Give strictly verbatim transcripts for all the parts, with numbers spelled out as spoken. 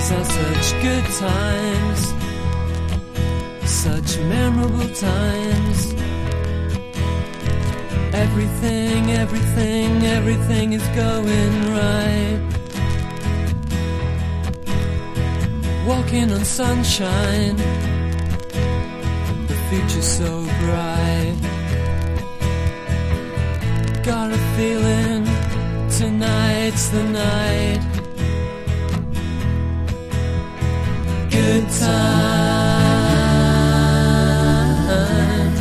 These are such good times, such memorable times. Everything, everything, everything is going right. Walking on sunshine, the future's so bright. Got a feeling tonight's the night. Good times,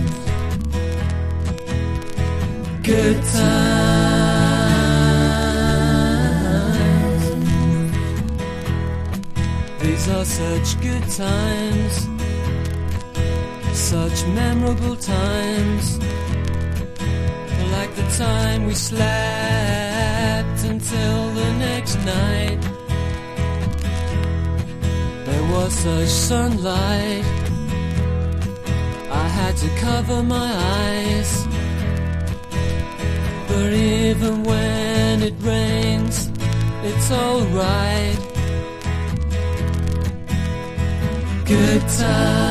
good times. These are such good times, such memorable times. Like the time we slept until the next night. There was such sunlight, I had to cover my eyes. But even when it rains, it's alright. Good times.